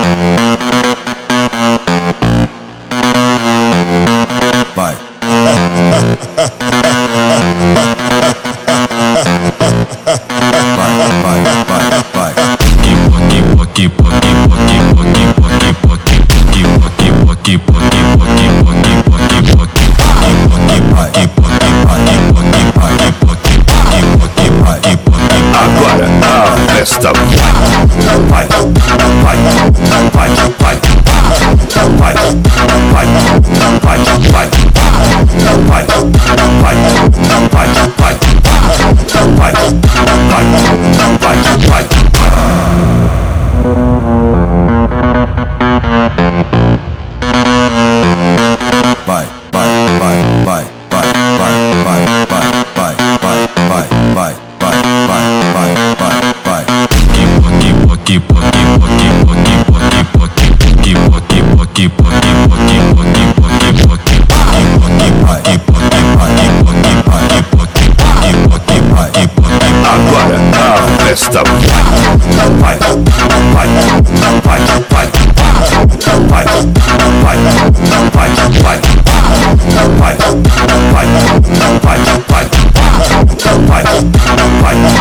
Vai. Agora a festa vai, vai, vai, vai, vai, vai, vai, vai, vai, vai, vai, vai, agora a festa vai, vai, vai, vai, vai, vai, vai, vai, vai, vai, vai, vai, vai, vai,